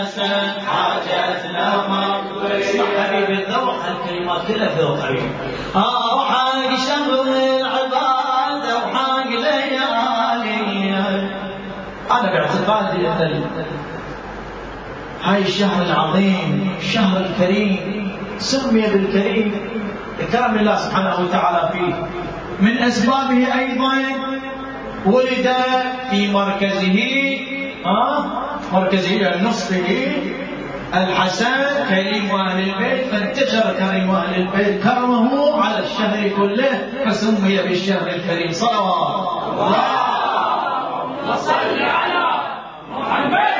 الحسن حاجتنا مقضية. اسمع حبيبي الذوق، الكلمات كلها ذوق حبيبي. وحاق شهر العبادة وحاق ليالي. أنا باعتقادي أن هاي الشهر العظيم الشهر الكريم سمي بالكريم لكرم الله سبحانه وتعالى فيه. من أسبابه أيضا ولد في مركزه نصفه الحسن كريم أهل البيت، فانتشر كريم أهل البيت كرمه على الشهر كله فسمي بالشهر الكريم. صلوات اللهم صل على محمد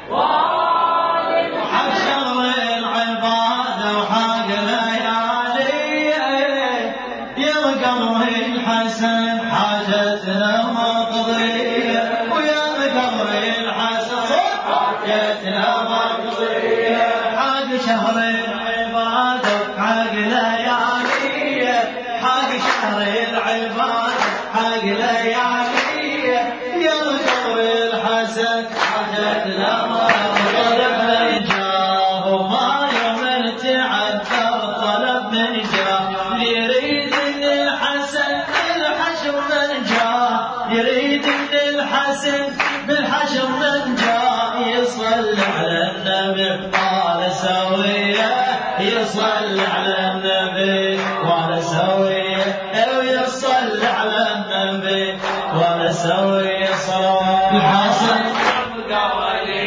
وحق شهر العبادة وحق ليالي يا قمر الحسن حاجتنا مقضية، ويا قمر الحسن حاجتنا مقضية. حق شهر العبادة وحق ليالي، حق شهر العبادة حق ليالي يا قمر الحسن حاجتنا طلب من جاه وما يوم تعذر، طلب من جاه يريد ان الحسن بالحشر من جاه، يريد ان الحسن بالحشر من جاه يصلي على النبي وعلى سويه، يصلي على النبي وعلى سويه، ويصلي على النبي وعلى سويه. صلوات الحسن يبقى ولي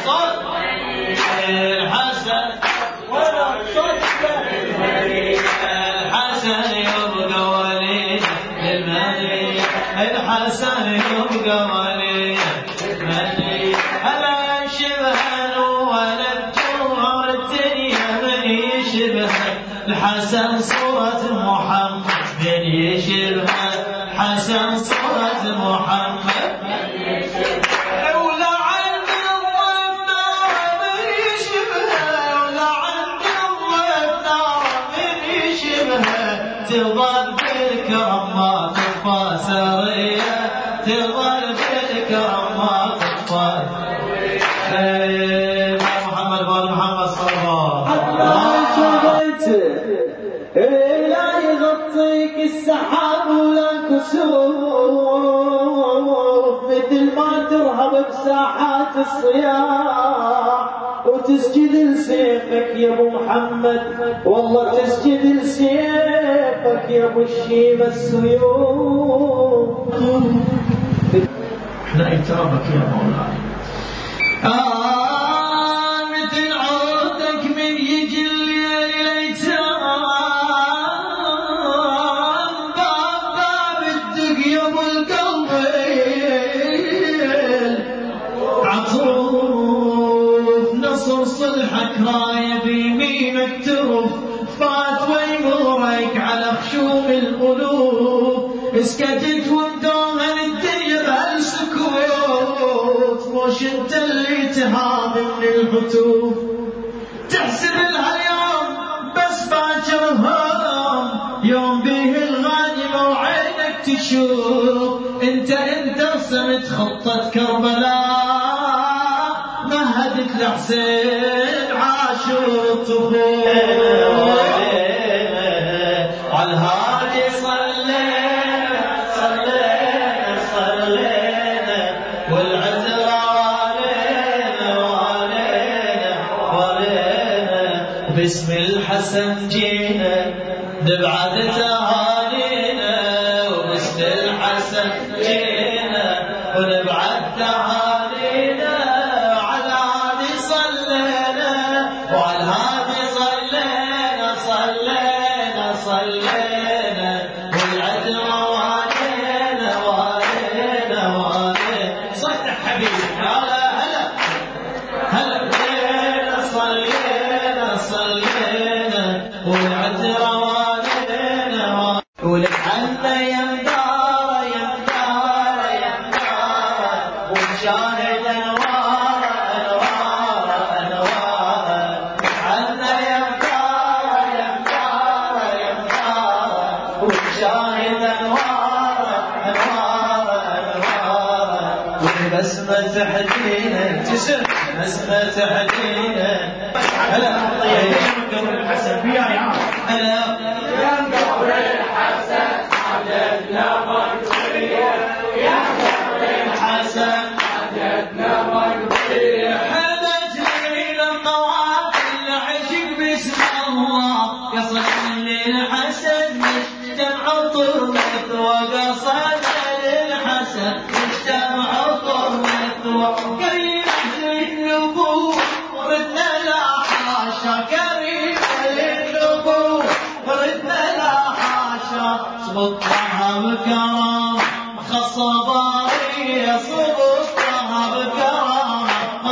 الحسن ولا صدق الحسن يبقى ولي الملك، الحسن يبقى ولي الملك. ألا شبه ولا الجوهر الدنيا من يشبه الحسن صورة محمد، من يشبه الحسن صورة محمد، ولا عند الضيف نار من يشبهه، ولا عند الضيف نار من يشبهه. تظل بالكرم ما تخفى سرية، تظل بالكرم ما تخفى. محمد بن محمد صلى الله عليه وسلم. لا يغطيك السحاب ولا كسوف، مثل ما ترهب بساحات الصياح وتسجد لسيفك يا ابو محمد، والله تسجد لسيفك يا ابو الشيبة السيوف. احنا اكرمك يا مولاي. مثل عودك من يجي الليل ليتام، باب الدق يا ابو القلب عطوف، نصر صلحك رايه بيمينك ترف، فات ويمرك على خشوم القلوب. اسكتت وبدوها الدنيا بهالسكوت، مش انت اللي تهاب من الهتوف. تحسب لها اليوم بس باكرهم، يوم به الغانم وعينك تشوف. انت رسمت خطة كربلاء، مهدت لحسين عاشور الطفول. على الهادي صلينا والعذر والينا باسم الحسن جينا نبعث تهانينا، وباسم الحسن جينا ونبعث تهانينا. على الهادي صلينا وعلى الهادي صلينا والعذر والينا. صدق حبيبي هلا صلينا والعذر والينا. تحدينا جسم نسمة تحدينا هلا يا مقبر الحسن فيها يا هلا يا مقبر الحسن عددنا مقبرية يا مقبر الحسن عددنا مقبرية حمد لينا قوافل العشق باسم الله يصل للحسن مجتمع طرمث وقصد للحسن مجتمع طرمث وكريمة للنبوة وردنا لا حاشا كريمة للنبوة وردنا لا حاشا صبطها بكرام خصبارية صبطها بكرام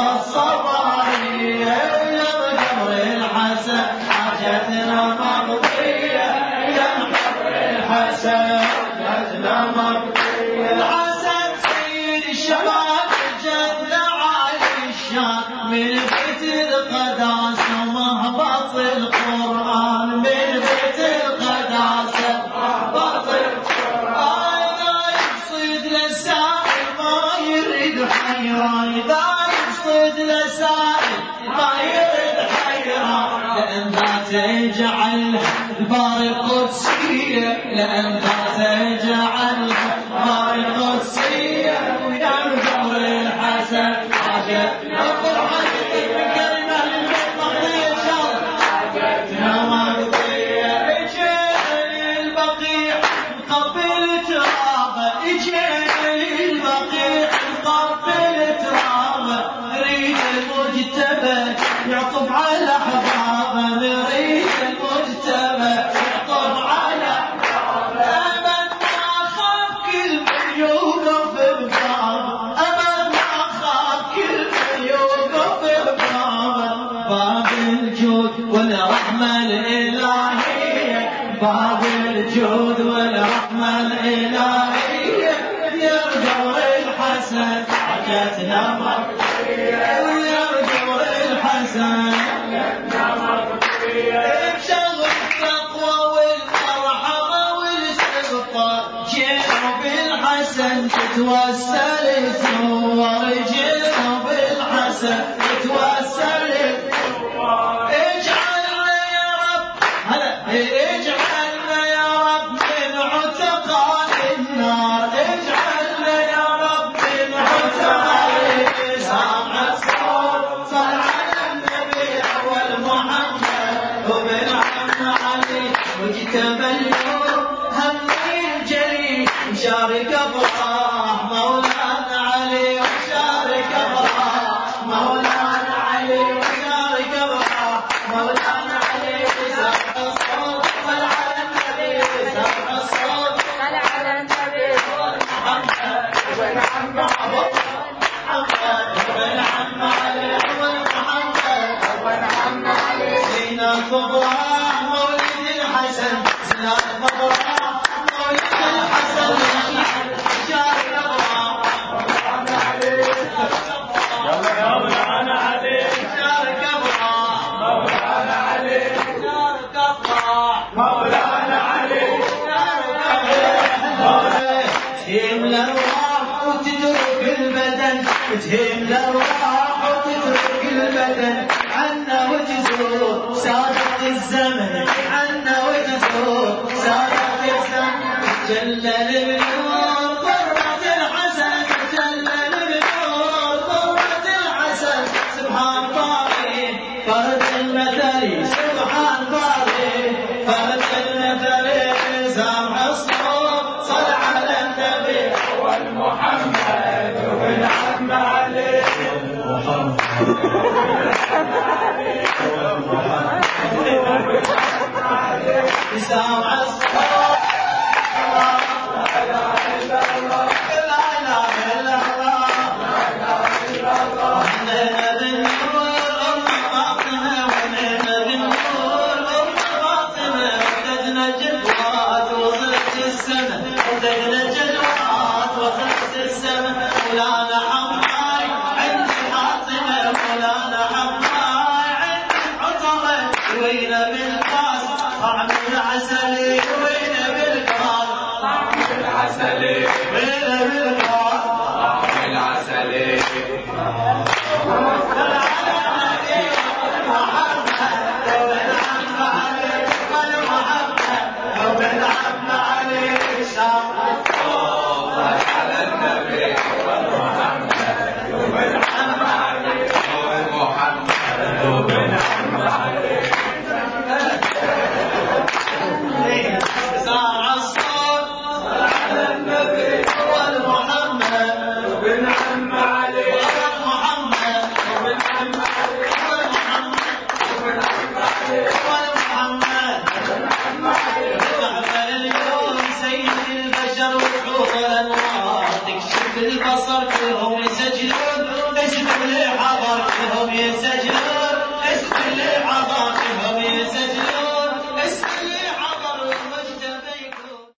خصبارية يا مقبر الحسن حاجتنا مقضية يا مقبر الحسن حاجتنا مقضية الحسن سيد الشباب الجنة عالي الشان من بيت القداسة ومهبط القرآن من بيت القداسة ومهبط القرآن يقصد لسائل ما يريد حيران يقصد لسائل ما يريد حيران لأن لا تجعل الباري قدسية لأن لا تجعل الباري قدسية ويا مقبر الحسن حاجتنا فرحتك بكلمة للمقضية إن شاء الله حاجتنا مقضية اجينا للبقيع نقبل ترابه اجينا للبقيع نقبل ترابه نريد المجتبى يعطف على أحبابه نريد المجتبى يعطف على أحبابه أبد ما أخاف كل من يوقف ببابه أبد ما أخاف كل من يوقف ببابه باب الجود والرحمة الإلهية باب الجود والرحمة الإلهية يا مقبر الحسن حاجتنا مقضية يا مقبر الحسن حاجتنا مقضية بشغل التقوى والمرحمة والاستغفار جينا بالحسن تتوسل الثوار جينا بالحسن تتوسل الثوار اجعلنا يا رب هلا اجعلنا يا رب من عتقاء النار اجعلنا يا رب من عتقاء سامع الصوت صل على النبي والمحمد وبن عم علي مجتمع النور همي الجليل مشارك افراح مولانا علي وشارك افراح مولانا علي وشارك افراح مولانا علي سمع الصوت صل على النبي سمع الصوت صل على النبي محمد وبن عم وبن عم علي ومحمد وبن عم علي زينة الفضاء مولد الحسن زينة الفضاء مولد الحسن شارك افراح مولانا علي يا مولانا علي شارك افراح مولانا علي شارك افراح مولانا علي شارك افراح تهيم الارواح وتترك البدن تهيم الارواح وتترك البدن عنا وتزور سادة الزمن عنا وتزور سادة الزمن جلل النور ضرة الحسن جلل النور ضرة الحسن سبحان باري فرد المثل سبحان باري فرد المثل سامع الصوت صل على النبي والمحمد وبن عم علي سامع الصوت لا اله الا الله لا اله الا الله لا اله الا الله نحن بالنور ام فاطمه ونحن بالنور ام فاطمه وزدنا جلوات وصلت السماء وزدنا جلوات وصلت السماء مولانا حماي عند فاطمه مولانا حماي عند عطمه وين بالقاس طعم العسل وين بالقاس طعم العسل وين بالقاس طعم العسل البصر كلهم يسجلون، اسم اللي حضر كلهم يسجلون، اسم اللي حضر كلهم يسجلون، اسم